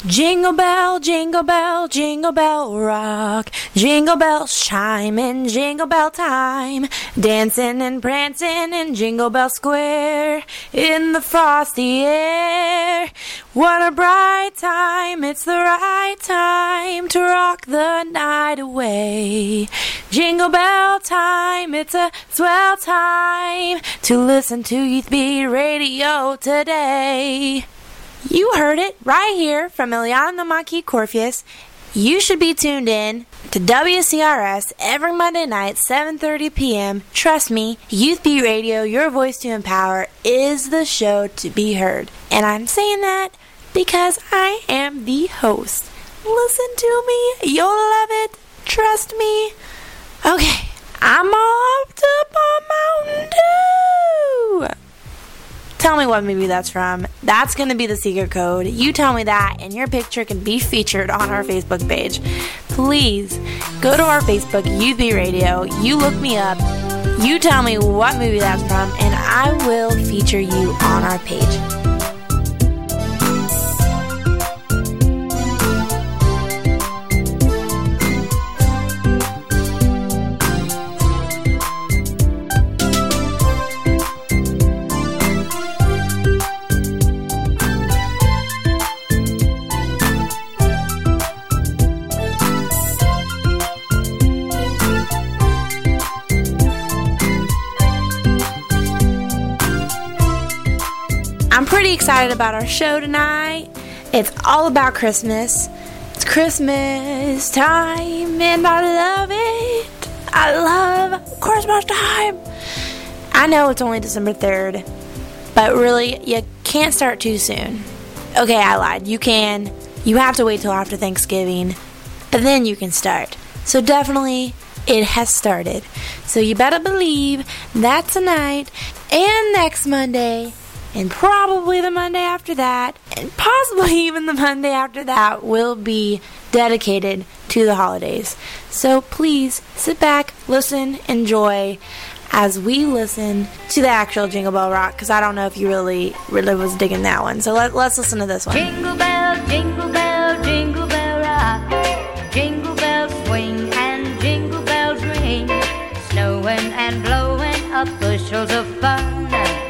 Jingle bell, jingle bell, jingle bell rock. Jingle bells chime in jingle bell time. Dancing and prancing in Jingle Bell Square in the frosty air. What a bright time, it's the right time to rock the night away. Jingle bell time, it's a swell time to listen to Youth Beat Radio today. You heard it right here from Ileana the Monkey Corpheus. You should be tuned in to WCRS every Monday night, 7:30 p.m. Trust me, Youth Beat Radio, your voice to empower, is the show to be heard. And I'm saying that because I am the host. Listen to me. You'll love it. Trust me. Okay, I'm all up on Mountain Dew. Tell me what movie that's from. That's going to be the secret code. You tell me that, and your picture can be featured on our Facebook page. Please go to our Facebook, Youth Beat Radio. You look me up. You tell me what movie that's from, and I will feature you on our page. I'm pretty excited about our show tonight. It's all about Christmas. It's Christmas time and I love it. I love Christmas time. I know it's only December 3rd, but really, you can't start too soon. Okay, I lied. You can. You have to wait till after Thanksgiving, and then you can start. So definitely, it has started. So you better believe that tonight and next Monday, and probably the Monday after that, and possibly even the Monday after that, will be dedicated to the holidays. So please sit back, listen, enjoy as we listen to the actual Jingle Bell Rock, because I don't know if you really was digging that one. So let's listen to this one. Jingle bell, jingle bell, jingle bell rock. Jingle bells swing and jingle bells ring. Snowing and blowing up bushels of fun.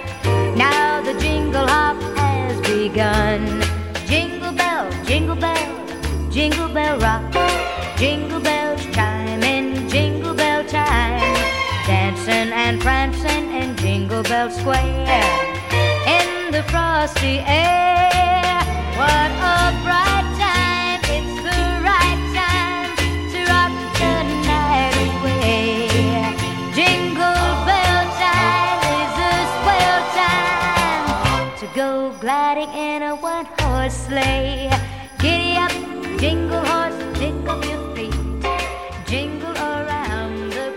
Now the jingle hop has begun. Jingle bell, jingle bell, jingle bell rock. Jingle bells chime in jingle bell time. Dancing and prancing in Jingle Bell Square in the frosty air. What a bright time, it's the right time to rock the night away. Jingle bell time is a swell time to go gliding in a one-horse sleigh. Giddy up, jingle horse, pick up your feet, jingle around the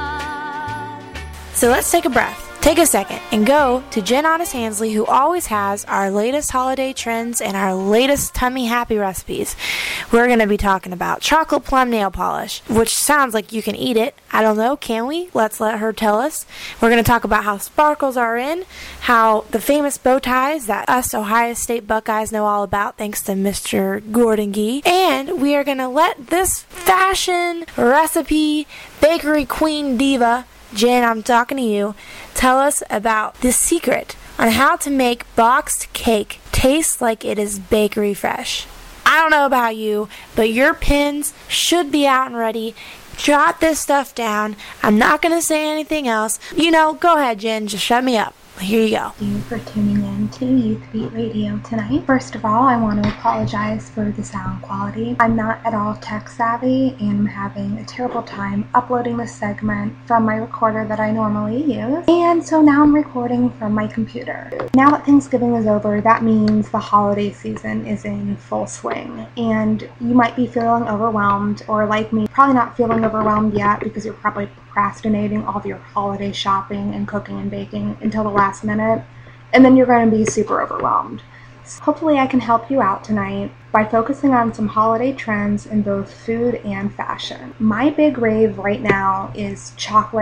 clock. So let's take a breath. Take a second and go to Jen Honest Hansley, who always has our latest holiday trends and our latest tummy happy recipes. We're going to be talking about chocolate plum nail polish, which sounds like you can eat it. I don't know, can we? Let's let her tell us. We're going to talk about how sparkles are in, how the famous bow ties that us Ohio State Buckeyes know all about thanks to Mr. Gordon Gee. And we are going to let this fashion recipe bakery queen diva, Jen, I'm talking to you, tell us about the secret on how to make boxed cake taste like it is bakery fresh. I don't know about you, but your pens should be out and ready. Jot this stuff down. I'm not going to say anything else. Go ahead, Jen, just shut me up. Here you go. Thank you for tuning in to Youth Beat Radio tonight. First of all, I want to apologize for the sound quality. I'm not at all tech savvy and I'm having a terrible time uploading this segment from my recorder that I normally use. And so now I'm recording from my computer. Now that Thanksgiving is over, that means the holiday season is in full swing. And you might be feeling overwhelmed, or like me, probably not feeling overwhelmed yet because you're probably procrastinating all of your holiday shopping and cooking and baking until the last minute, and then you're going to be super overwhelmed. So hopefully I can help you out tonight by focusing on some holiday trends in both food and fashion. My big rave right now is chocolate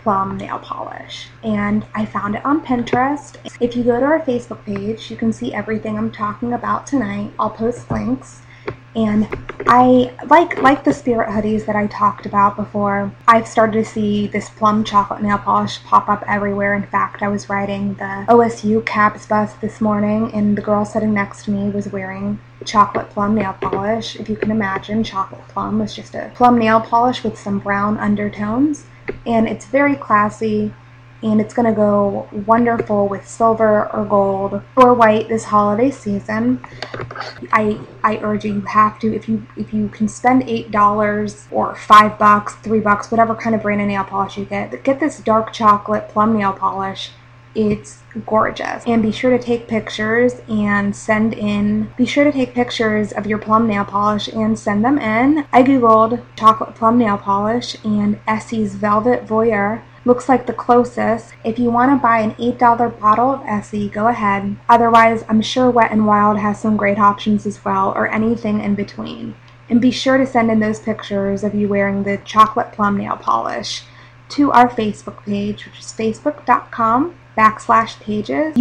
plum nail polish, and I found it on Pinterest. If you go to our Facebook page, you can see everything I'm talking about tonight. I'll post links. And I like the Spirit hoodies that I talked about before. I've started to see this plum chocolate nail polish pop up everywhere. In fact, I was riding the OSU Cabs bus this morning, and the girl sitting next to me was wearing chocolate plum nail polish. If you can imagine, chocolate plum is just a plum nail polish with some brown undertones, and it's very classy. And it's going to go wonderful with silver or gold or white this holiday season. I urge you have to, if you can spend $8 or $5, $3, whatever kind of brand of nail polish you get this dark chocolate plum nail polish. It's gorgeous. And be sure to take pictures and be sure to take pictures of your plum nail polish and send them in. I googled chocolate plum nail polish, and Essie's Velvet Voyeur looks like the closest. If you want to buy an $8 bottle of Essie, go ahead. Otherwise, I'm sure Wet n Wild has some great options as well, or anything in between. And be sure to send in those pictures of you wearing the chocolate plum nail polish to our Facebook page, which is facebook.com/pages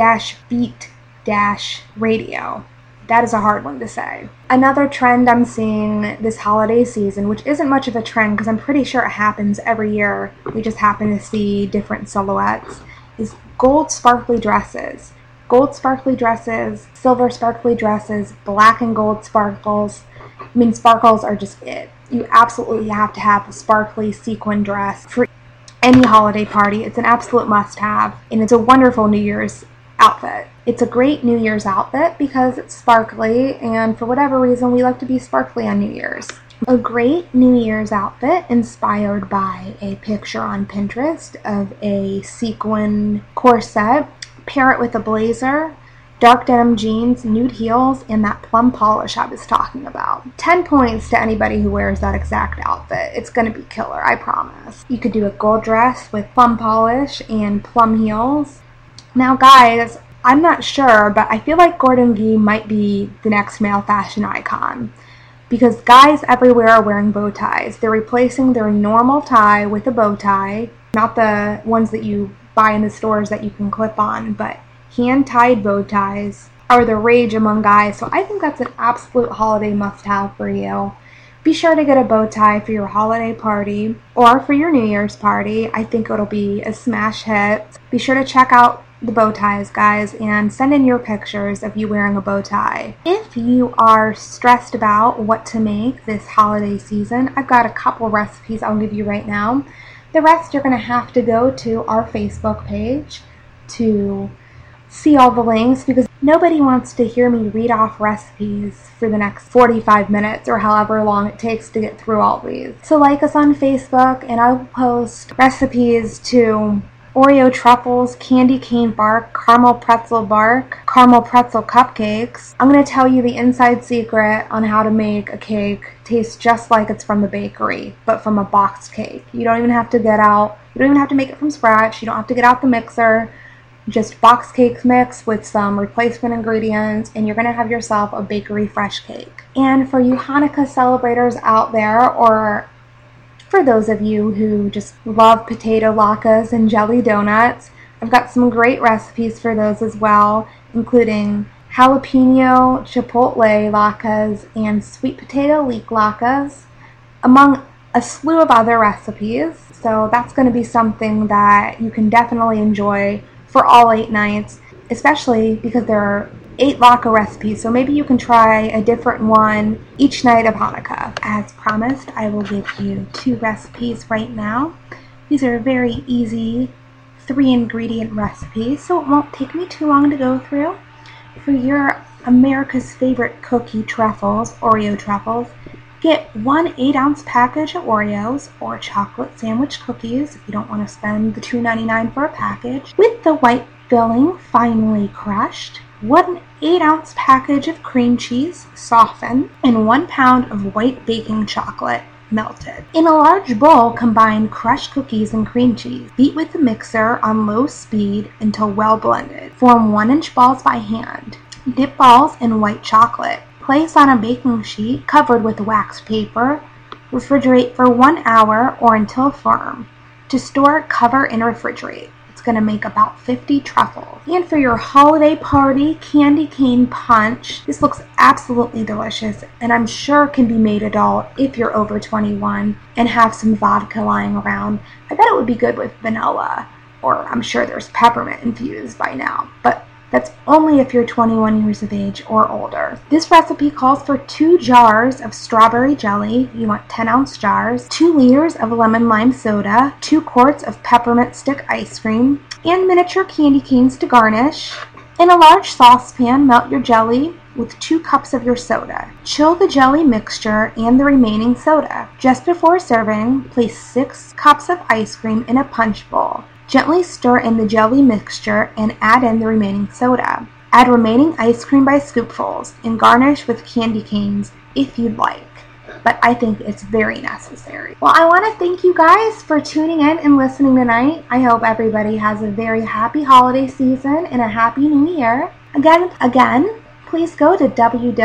youth-beat-radio. That is a hard one to say. Another trend I'm seeing this holiday season, which isn't much of a trend because I'm pretty sure it happens every year, we just happen to see different silhouettes, is gold sparkly dresses. Gold sparkly dresses, silver sparkly dresses, black and gold sparkles. I mean, sparkles are just it. You absolutely have to have a sparkly sequin dress for any holiday party. It's an absolute must-have, and it's a wonderful New Year's outfit. It's a great New Year's outfit because it's sparkly, and for whatever reason, we like to be sparkly on New Year's. A great New Year's outfit inspired by a picture on Pinterest of a sequin corset, pair it with a blazer, dark denim jeans, nude heels, and that plum polish I was talking about. 10 points to anybody who wears that exact outfit. It's going to be killer, I promise. You could do a gold dress with plum polish and plum heels. Now guys, I'm not sure, but I feel like Gordon Gee might be the next male fashion icon, because guys everywhere are wearing bow ties. They're replacing their normal tie with a bow tie, not the ones that you buy in the stores that you can clip on, but hand-tied bow ties are the rage among guys, so I think that's an absolute holiday must-have for you. Be sure to get a bow tie for your holiday party or for your New Year's party. I think it'll be a smash hit. Be sure to check out the bow ties, guys, and send in your pictures of you wearing a bow tie. If you are stressed about what to make this holiday season, I've got a couple recipes I'll give you right now. The rest you're going to have to go to our Facebook page to see all the links, because nobody wants to hear me read off recipes for the next 45 minutes or however long it takes to get through all these. So like us on Facebook, and I will post recipes to Oreo truffles, candy cane bark, caramel pretzel bark, caramel pretzel cupcakes. I'm going to tell you the inside secret on how to make a cake taste just like it's from the bakery, but from a boxed cake. You don't even have to make it from scratch. You don't have to get out the mixer. Just box cake mix with some replacement ingredients, and you're going to have yourself a bakery fresh cake. And for you Hanukkah celebrators out there, or for those of you who just love potato latkes and jelly donuts, I've got some great recipes for those as well, including jalapeno chipotle latkes and sweet potato leek latkes, among a slew of other recipes. So that's going to be something that you can definitely enjoy for all 8 nights, especially because there are 8 latke recipes, so maybe you can try a different one each night of Hanukkah. As promised, I will give you 2 recipes right now. These are very easy 3-ingredient recipes, so it won't take me too long to go through. For your America's favorite cookie truffles, Oreo truffles, get 1 8-ounce package of Oreos or chocolate sandwich cookies if you don't want to spend the $2.99 for a package, with the white filling finely crushed, 1 8-ounce package of cream cheese softened, and 1 pound of white baking chocolate melted. In a large bowl, combine crushed cookies and cream cheese. Beat with the mixer on low speed until well blended. Form 1-inch balls by hand. Dip balls in white chocolate. Place on a baking sheet covered with wax paper. Refrigerate for 1 hour or until firm. To store, cover, and refrigerate. It's going to make about 50 truffles. And for your holiday party, candy cane punch. This looks absolutely delicious, and I'm sure can be made adult if you're over 21 and have some vodka lying around. I bet it would be good with vanilla, or I'm sure there's peppermint infused by now, but that's only if you're 21 years of age or older. This recipe calls for 2 jars of strawberry jelly. You want 10-ounce jars, 2 liters of lemon lime soda, 2 quarts of peppermint stick ice cream, and miniature candy canes to garnish. In a large saucepan, melt your jelly with 2 cups of your soda. Chill the jelly mixture and the remaining soda. Just before serving, place 6 cups of ice cream in a punch bowl. Gently stir in the jelly mixture and add in the remaining soda. Add remaining ice cream by scoopfuls and garnish with candy canes if you'd like, but I think it's very necessary. Well, I want to thank you guys for tuning in and listening tonight. I hope everybody has a very happy holiday season and a happy new year. Again, please go to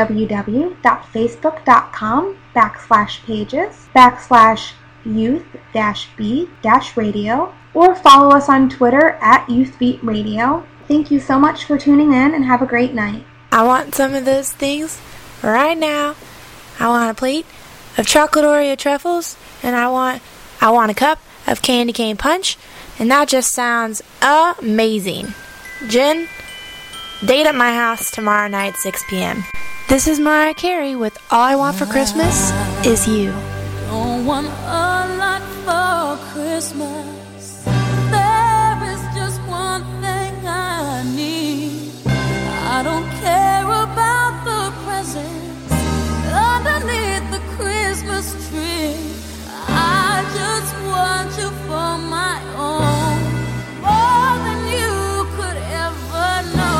www.facebook.com/pages/youth-b-radio or follow us on Twitter at YouthBeatRadio. Thank you so much for tuning in and have a great night. I want some of those things right now. I want a plate of chocolate Oreo truffles, and I want a cup of candy cane punch, and that just sounds amazing. Jen, date at my house tomorrow night, 6 p.m. This is Mariah Carey with All I Want for Christmas Is You. Don't want a lot for Christmas. There is just one thing I need. I don't care about the presents underneath the Christmas tree. I just want you for my own, more than you could ever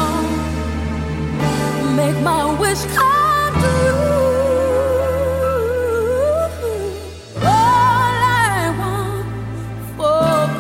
know. Make my wish come true. All I want for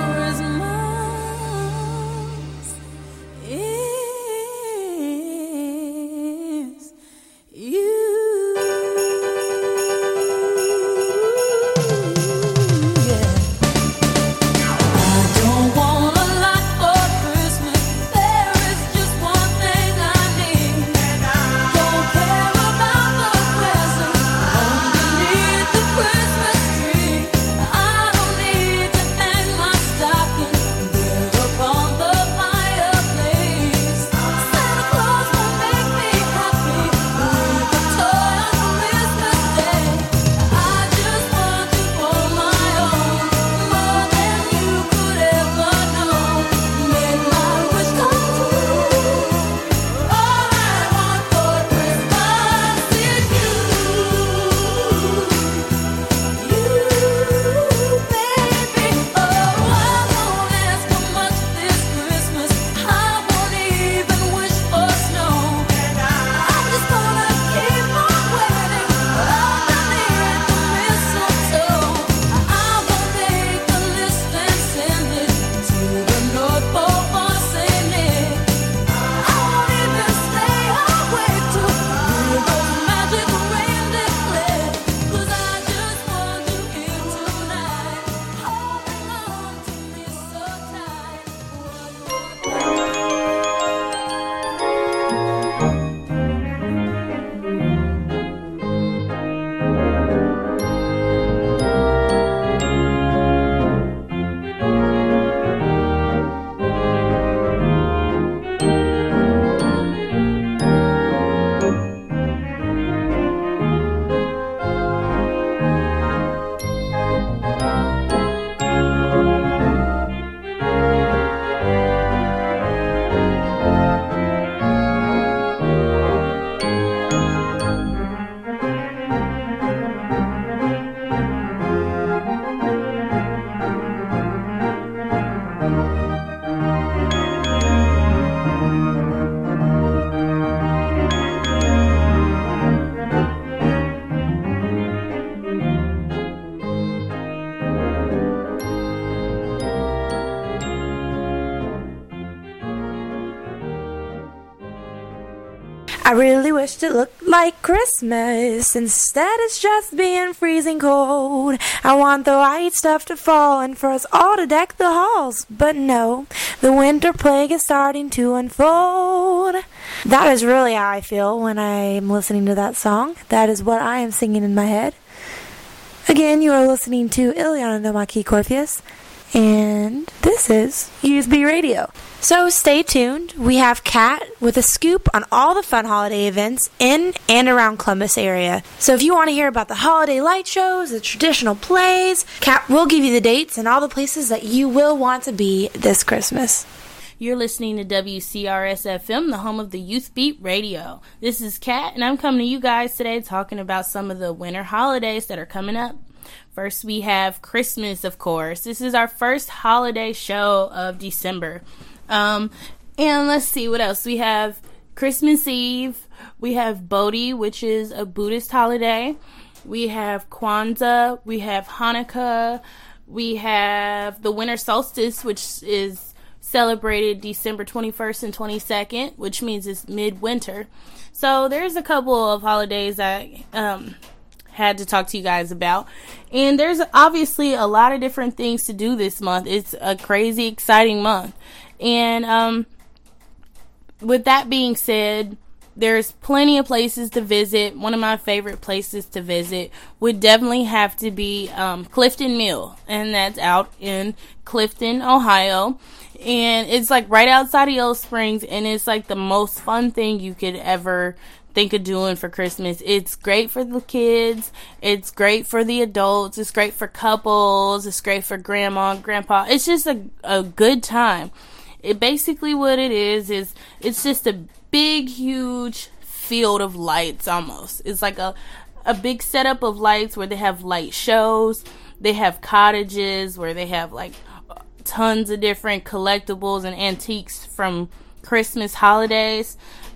I really wished it looked like Christmas. Instead, it's just being freezing cold. I want the white stuff to fall and for us all to deck the halls. But no, the winter plague is starting to unfold. That is really how I feel when I'm listening to that song. That is what I am singing in my head. Again, you are listening to Ileana Nomaki Corpheus, and this is USB Radio. So stay tuned. We have Kat with a scoop on all the fun holiday events in and around Columbus area. So if you want to hear about the holiday light shows, the traditional plays, Kat will give you the dates and all the places that you will want to be this Christmas. You're listening to WCRS-FM, the home of the Youth Beat Radio. This is Kat, and I'm coming to you guys today talking about some of the winter holidays that are coming up. First, we have Christmas, of course. This is our first holiday show of December. And let's see what else. We have Christmas Eve. We have Bodhi, which is a Buddhist holiday. We have Kwanzaa. We have Hanukkah. We have the winter solstice, which is celebrated December 21st and 22nd, which means it's midwinter. So there's a couple of holidays I had to talk to you guys about. And there's obviously a lot of different things to do this month. It's a crazy, exciting month. And with that being said, there's plenty of places to visit. One of my favorite places to visit would definitely have to be Clifton Mill, and that's out in Clifton, Ohio. And it's like right outside of Yellow Springs, and it's like the most fun thing you could ever think of doing for Christmas. It's great for the kids. It's great for the adults. It's great for couples. It's great for grandma and grandpa. It's just a good time. It basically what it is it's just a big, huge field of lights almost. It's like a big setup of lights where they have light shows. They have cottages where they have like tons of different collectibles and antiques from Christmas holidays.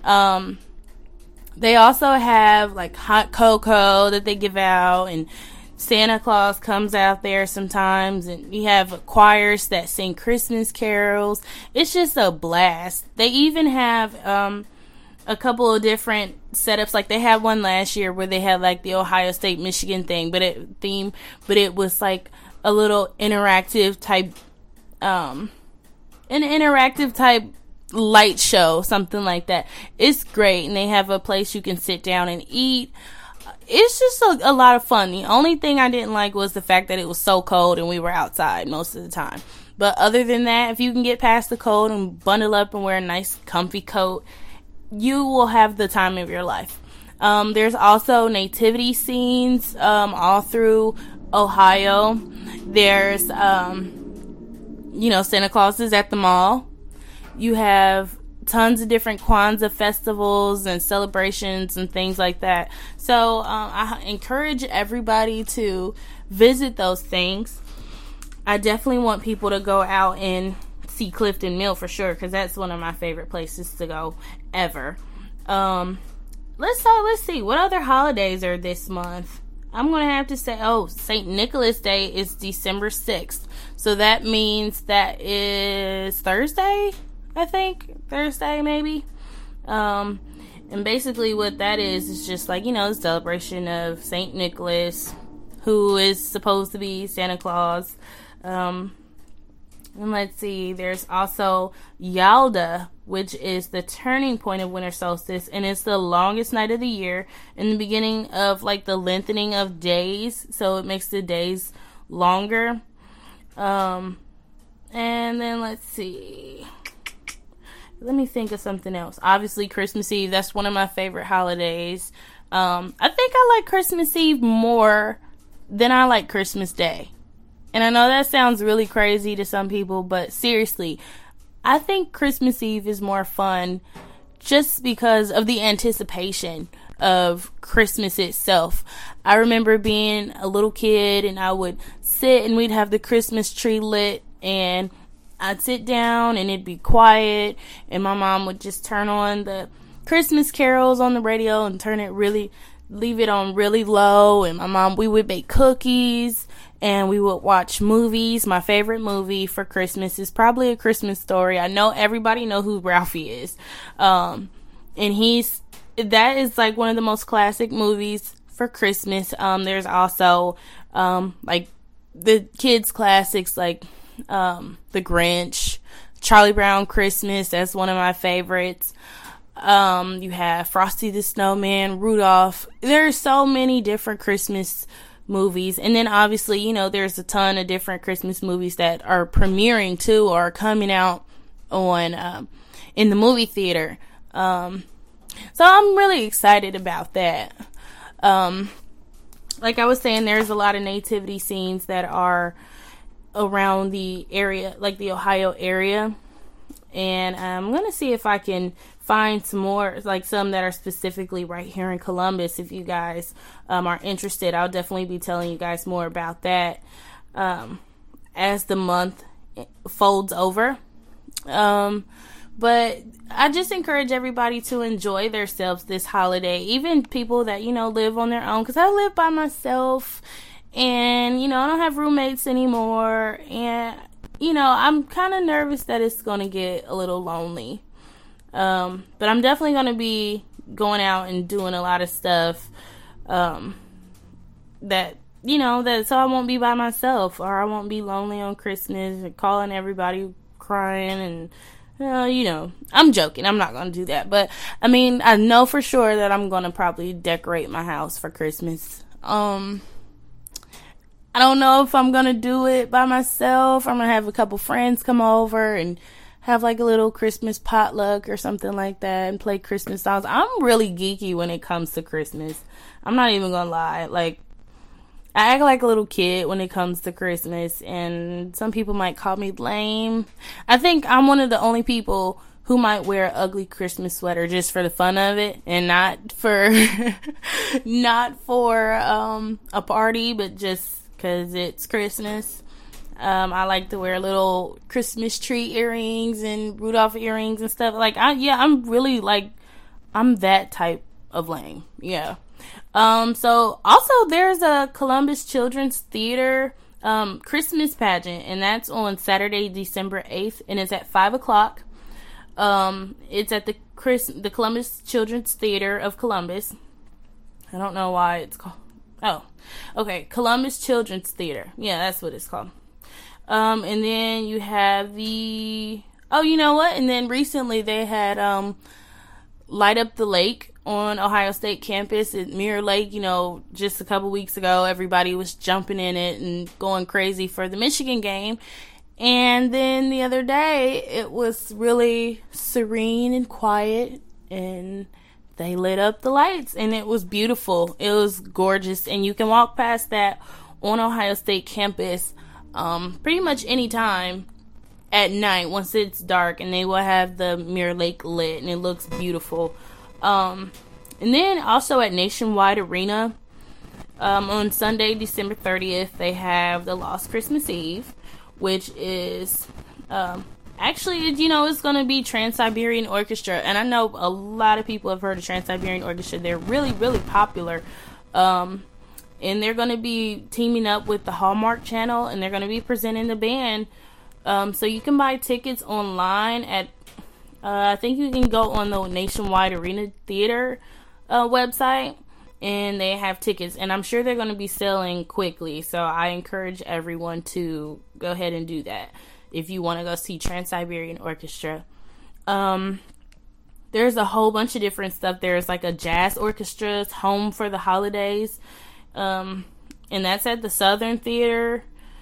They also have like hot cocoa that they give out, and Santa Claus comes out there sometimes, and you have choirs that sing Christmas carols. It's just a blast. They even have a couple of different setups. Like they had one last year where they had like the Ohio State Michigan thing, but it was like a little interactive type light show, something like that. It's great, and they have a place you can sit down and eat. It's just a lot of fun. The only thing I didn't like was the fact that it was so cold and we were outside most of the time. But other than that, if you can get past the cold and bundle up and wear a nice comfy coat, you will have the time of your life. There's also nativity scenes all through Ohio. There's Santa Claus is at the mall. You have tons of different Kwanzaa festivals and celebrations and things like that. So I encourage everybody to visit those things. I definitely want people to go out and see Clifton Mill for sure, because that's one of my favorite places to go ever. Let's see, what other holidays are this month? I'm going to have to say, St. Nicholas Day is December 6th. So that means that is Thursday, I think. Thursday, maybe. And basically what that is just like, the celebration of St. Nicholas, who is supposed to be Santa Claus. And let's see, there's also Yalda, which is the turning point of winter solstice, and it's the longest night of the year and the beginning of like the lengthening of days, so it makes the days longer. And then let's see, let me think of something else. Obviously Christmas Eve, that's one of my favorite holidays. I think I like Christmas Eve more than I like Christmas Day. And I know that sounds really crazy to some people, but seriously, I think Christmas Eve is more fun just because of the anticipation of Christmas itself. I remember being a little kid and I would sit and we'd have the Christmas tree lit, and I'd sit down and it'd be quiet, and my mom would just turn on the Christmas carols on the radio and leave it on really low, and we would bake cookies and we would watch movies. My favorite movie for Christmas is probably A Christmas Story. I know everybody know who Ralphie is. And he's that is like one of the most classic movies for Christmas. There's also like the kids classics like The Grinch, Charlie Brown Christmas. That's one of my favorites. You have Frosty the Snowman, Rudolph. There's so many different Christmas movies. And then obviously, you know, there's a ton of different Christmas movies that are premiering too or coming out on in the movie theater. So I'm really excited about that. Like I was saying, there's a lot of nativity scenes that are around the area, like the Ohio area. And I'm going to see if I can find some more, like some that are specifically right here in Columbus. If you guys are interested, I'll definitely be telling you guys more about that as the month folds over. But I just encourage everybody to enjoy themselves this holiday, even people that, you know, live on their own, because I live by myself and, you know, I don't have roommates anymore. And, you know, I'm kind of nervous that it's going to get a little lonely. But I'm definitely going to be going out and doing a lot of stuff that, you know, that so I won't be by myself or I won't be lonely on Christmas and calling everybody crying and, you know, I'm joking. I'm not going to do that. But, I mean, I know for sure that I'm going to probably decorate my house for Christmas. I don't know if I'm going to do it by myself. I'm going to have a couple friends come over and have like a little Christmas potluck or something like that and play Christmas songs. I'm really geeky when it comes to Christmas. I'm not even going to lie. Like, I act like a little kid when it comes to Christmas, and some people might call me lame. I think I'm one of the only people who might wear an ugly Christmas sweater just for the fun of it and not for a party, but just because it's Christmas. I like to wear little Christmas tree earrings and Rudolph earrings and stuff. Like, I'm really like, I'm that type of lame. Yeah. So also there's a Columbus Children's Theater, Christmas pageant, and that's on Saturday, December 8th, and it's at 5:00. It's at the Columbus Children's Theater of Columbus. I don't know why it's called. Oh, okay. Columbus Children's Theater. Yeah, that's what it's called. And then you have you know what? And then recently they had, Light Up the Lake on Ohio State campus at Mirror Lake. You know, just a couple weeks ago, everybody was jumping in it and going crazy for the Michigan game. And then the other day, it was really serene and quiet, and they lit up the lights, and it was beautiful. It was gorgeous, and you can walk past that on Ohio State campus pretty much any time at night once it's dark, and they will have the Mirror Lake lit, and it looks beautiful. And then also at Nationwide Arena on Sunday, December 30th, they have the Lost Christmas Eve, which is actually, you know, it's going to be Trans-Siberian Orchestra. And I know a lot of people have heard of Trans-Siberian Orchestra. They're really, really popular. And they're going to be teaming up with the Hallmark Channel, and they're going to be presenting the band. So you can buy tickets online at, I think you can go on the Nationwide Arena Theater website, and they have tickets, and I'm sure they're going to be selling quickly. So I encourage everyone to go ahead and do that if you want to go see Trans-Siberian Orchestra. There's a whole bunch of different stuff. There's like a jazz orchestra, Home for the Holidays, and that's at the Southern Theater.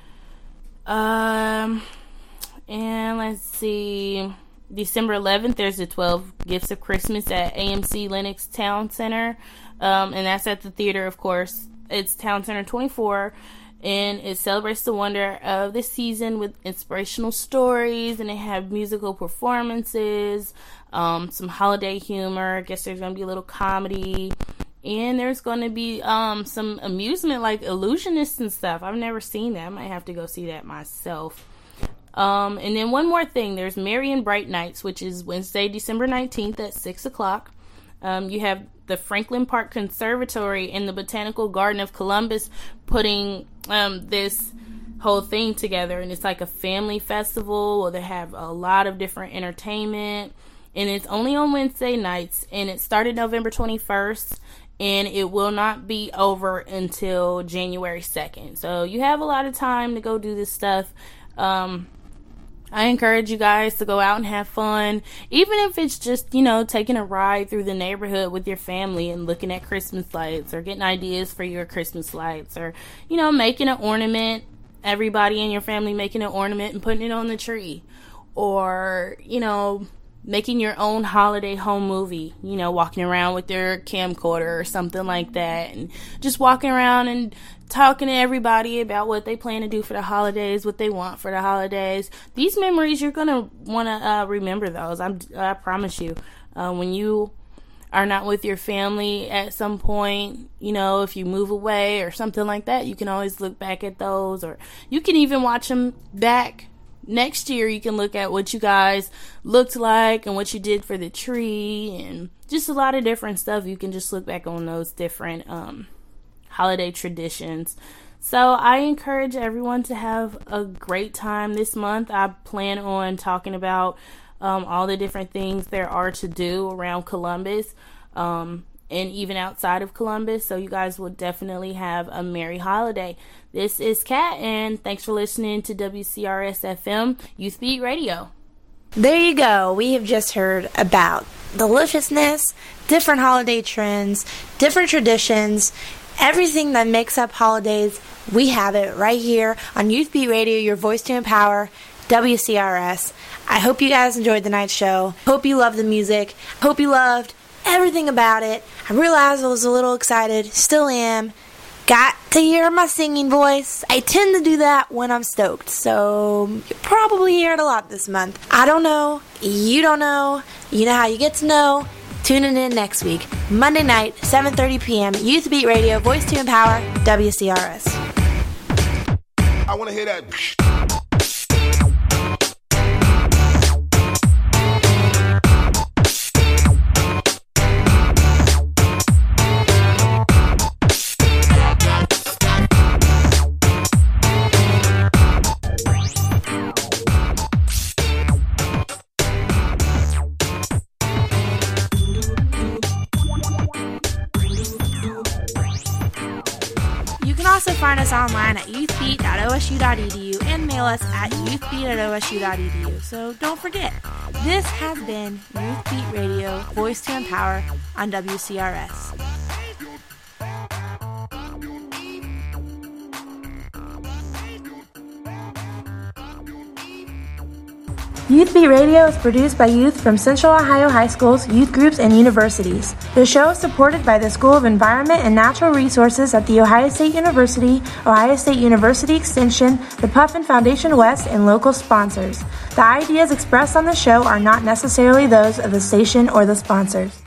And let's see, December 11th, there's the 12 Gifts of Christmas at AMC Lenox Town Center. And that's at the theater, of course. It's Town Center 24, and it celebrates the wonder of the season with inspirational stories, and they have musical performances, some holiday humor. I guess there's going to be a little comedy, and there's going to be some amusement, like illusionists and stuff. I've never seen that. I might have to go see that myself. And then one more thing, there's Merry and Bright Nights, which is Wednesday, December 19th at 6:00. You have the Franklin Park Conservatory and the Botanical Garden of Columbus putting this whole thing together, and it's like a family festival where they have a lot of different entertainment, and it's only on Wednesday nights, and it started November 21st, and it will not be over until January 2nd. So you have a lot of time to go do this stuff. I encourage you guys to go out and have fun, even if it's just, taking a ride through the neighborhood with your family and looking at Christmas lights, or getting ideas for your Christmas lights, or, making an ornament, everybody in your family making an ornament and putting it on the tree, or, making your own holiday home movie, walking around with your camcorder or something like that, and just walking around and talking to everybody about what they plan to do for the holidays, what they want for the holidays. These memories, you're going to want to remember those. I promise you. When you are not with your family at some point, if you move away or something like that, you can always look back at those, or you can even watch them back. Next year, you can look at what you guys looked like and what you did for the tree, and just a lot of different stuff. You can just look back on those different holiday traditions. So I encourage everyone to have a great time this month. I plan on talking about all the different things there are to do around Columbus, and even outside of Columbus. So you guys will definitely have a merry holiday. This is Kat, and thanks for listening to WCRS FM Youth Beat Radio. There you go. We have just heard about deliciousness, different holiday trends, different traditions, everything that makes up holidays. We have it right here on Youth Beat Radio, your voice to empower, WCRS. I hope you guys enjoyed the night show. Hope you loved the music. Hope you loved everything about it. I realized I was a little excited. Still am. Got to hear my singing voice. I tend to do that when I'm stoked, so you'll probably hear it a lot this month. I don't know. You don't know. You know how you get to know. Tuning in next week, Monday night, 7:30 p.m., Youth Beat Radio, Voice to Empower, WCRS. I want to hear that. Also find us online at youthbeat.osu.edu and mail us at youthbeat@osu.edu. So don't forget, this has been Youth Beat Radio, Voice to Empower on WCRS. Youth Beat Radio is produced by youth from Central Ohio high schools, youth groups, and universities. The show is supported by the School of Environment and Natural Resources at The Ohio State University, Ohio State University Extension, the Puffin Foundation West, and local sponsors. The ideas expressed on the show are not necessarily those of the station or the sponsors.